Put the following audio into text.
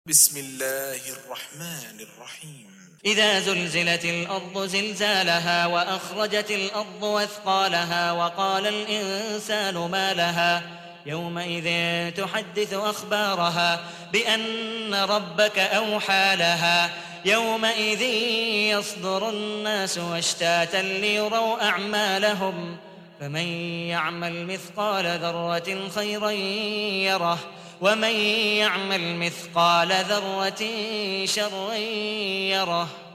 بسم الله الرحمن الرحيم إذا زلزلت الأرض زلزالها وأخرجت الأرض أثقالها وقال الإنسان ما لها يومئذ تحدث أخبارها بأن ربك أوحى لها يومئذ يصدر الناس أشتاتا ليروا أعمالهم فمن يعمل مثقال ذرة خيرا يره ومن يعمل مثقال ذرة شرا يره.